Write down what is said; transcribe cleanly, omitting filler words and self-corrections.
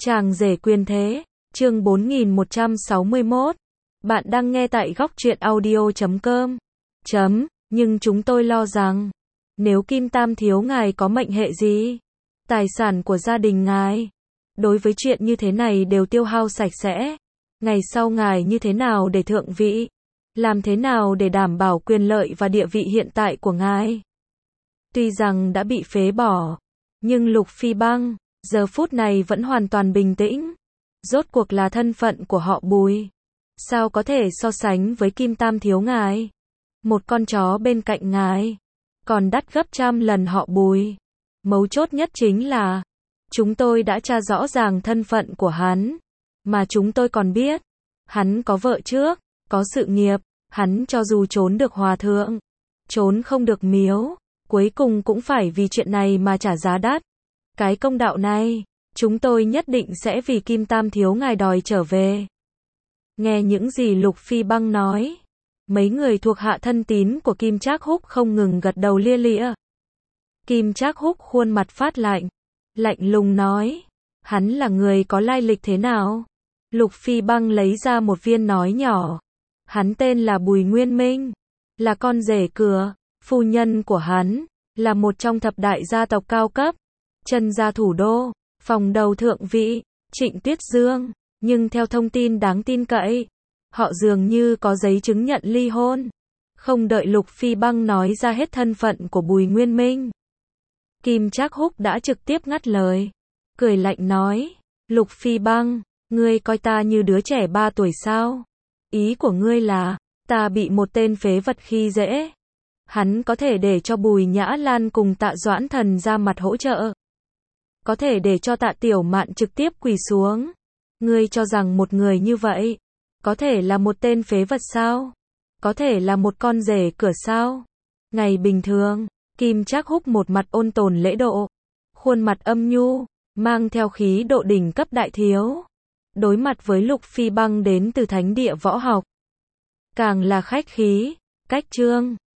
Chàng rể quyền thế, chương 4161. Bạn đang nghe tại goctruyện.audio.com. Nhưng chúng tôi lo rằng, nếu Kim Tam thiếu ngài có mệnh hệ gì, tài sản của gia đình ngài, đối với chuyện như thế này đều tiêu hao sạch sẽ. Ngày sau ngài như thế nào để thượng vị? Làm thế nào để đảm bảo quyền lợi và địa vị hiện tại của ngài? Tuy rằng đã bị phế bỏ, nhưng Lục Phi Băng giờ phút này vẫn hoàn toàn bình tĩnh. Rốt cuộc là thân phận của họ Bùi, sao có thể so sánh với Kim Tam thiếu ngài? Một con chó bên cạnh ngài, còn đắt gấp trăm lần họ Bùi. Mấu chốt nhất chính là, chúng tôi đã tra rõ ràng thân phận của hắn, mà chúng tôi còn biết, hắn có vợ trước, có sự nghiệp, hắn cho dù trốn được hòa thượng, trốn không được miếu, cuối cùng cũng phải vì chuyện này mà trả giá đắt. Cái công đạo này, chúng tôi nhất định sẽ vì Kim Tam thiếu ngài đòi trở về. Nghe những gì Lục Phi Băng nói, mấy người thuộc hạ thân tín của Kim Trác Húc không ngừng gật đầu lia lịa. Kim Trác Húc khuôn mặt phát lạnh, lạnh lùng nói, hắn là người có lai lịch thế nào? Lục Phi Băng lấy ra một viên nói nhỏ, hắn tên là Bùi Nguyên Minh, là con rể cửa, phu nhân của hắn, là một trong thập đại gia tộc cao cấp, Trần gia thủ đô, phòng đầu thượng vị, Trịnh Tuyết Dương, nhưng theo thông tin đáng tin cậy, họ dường như có giấy chứng nhận ly hôn. Không đợi Lục Phi Băng nói ra hết thân phận của Bùi Nguyên Minh, Kim Trác Húc đã trực tiếp ngắt lời, cười lạnh nói, Lục Phi Băng, ngươi coi ta như đứa trẻ 3 tuổi sao? Ý của ngươi là, ta bị một tên phế vật khi dễ. Hắn có thể để cho Bùi Nhã Lan cùng Tạ Doãn Thần ra mặt hỗ trợ, có thể để cho Tạ Tiểu Mạn trực tiếp quỳ xuống. Ngươi cho rằng một người như vậy, có thể là một tên phế vật sao? Có thể là một con rể cửa sao? Ngày bình thường, Kim Trác Húc một mặt ôn tồn lễ độ, khuôn mặt âm nhu, mang theo khí độ đỉnh cấp đại thiếu. Đối mặt với Lục Phi Băng đến từ thánh địa võ học, càng là khách khí, cách trương,